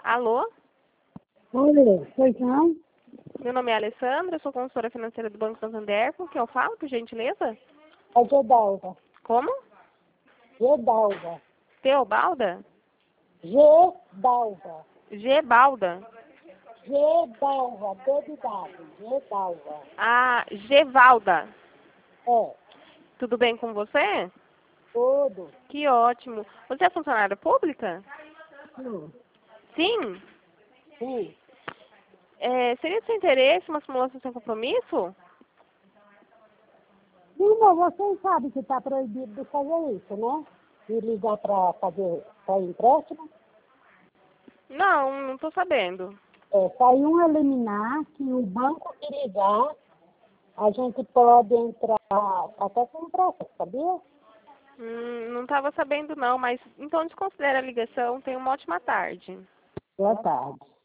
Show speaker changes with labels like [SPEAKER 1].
[SPEAKER 1] Alô?
[SPEAKER 2] Oi, foi não?
[SPEAKER 1] Meu nome é Alessandra, eu sou consultora financeira do Banco Santander. Com quem eu falo, por gentileza?
[SPEAKER 2] É Gedalva.
[SPEAKER 1] Como?
[SPEAKER 2] Gedalva.
[SPEAKER 1] Teobalda?
[SPEAKER 2] Gedalva.
[SPEAKER 1] Gebalda?
[SPEAKER 2] Gedalva. D de dado. Gedalva.
[SPEAKER 1] Ah, Gevalda.
[SPEAKER 2] É,
[SPEAKER 1] Tudo bem com você?
[SPEAKER 2] tudo.
[SPEAKER 1] Que ótimo. Você é funcionária pública?
[SPEAKER 2] Sim.
[SPEAKER 1] Sim.
[SPEAKER 2] Sim.
[SPEAKER 1] Seria de seu interesse uma simulação sem compromisso?
[SPEAKER 2] Sim, mas vocês sabem que está proibido de fazer isso, né? De ligar para fazer para empréstimo.
[SPEAKER 1] Não, não estou sabendo.
[SPEAKER 2] Saiu um eliminar que o banco que ligar, a gente pode entrar até com empréstimo, sabia?
[SPEAKER 1] Não estava sabendo não, mas então desconsidere a ligação. Tenha uma ótima tarde.
[SPEAKER 2] Boa tarde.